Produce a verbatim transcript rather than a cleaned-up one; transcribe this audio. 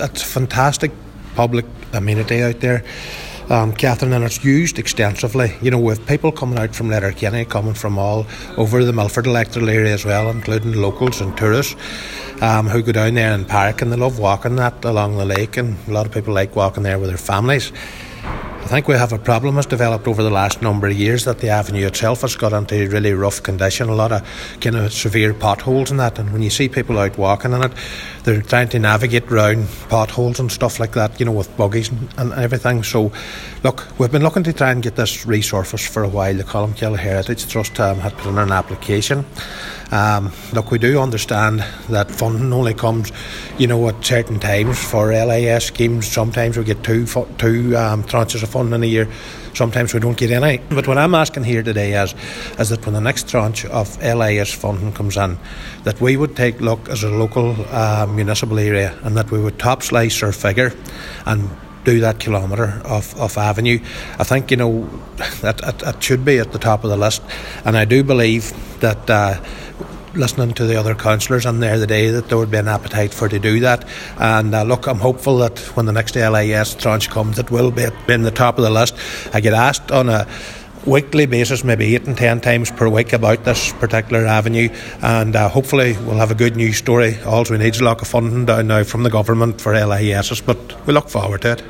It's fantastic public amenity out there, um, Catherine, and it's used extensively. You know, with people coming out from Letterkenny, coming from all over the Milford electoral area as well, including locals and tourists um, who go down there and park, and they love walking that along the lake, and a lot of people like walking there with their families. I think we have a problem that's developed over the last number of years, that the avenue itself has got into really rough condition, a lot of kind of severe potholes and that, and when you see people out walking in it, they're trying to navigate around potholes and stuff like that, you know, with buggies and, and everything. So look, we've been looking to try and get this resurfaced for a while. The Columcille Heritage Trust um, had put in an application. Um, look, we do understand that funding only comes, you know, at certain times for L I S schemes. Sometimes we get two two um, tranches of funding in a year. Sometimes we don't get any. But what I'm asking here today is, is that when the next tranche of L I S funding comes in, that we would take a look as a local uh, municipal area, and that we would top slice our figure and do that kilometre of, of avenue. I think, you know, that it, it should be at the top of the list, and I do believe that uh, listening to the other councillors in there today, that there would be an appetite for to do that. And uh, look, I'm hopeful that when the next L I S tranche comes, it will be in the top of the list. I get asked on a weekly basis, maybe eight and ten times per week, about this particular avenue, and uh, hopefully we'll have a good news story. All we need is a lot of funding down now from the government for L I Ss, but we look forward to it.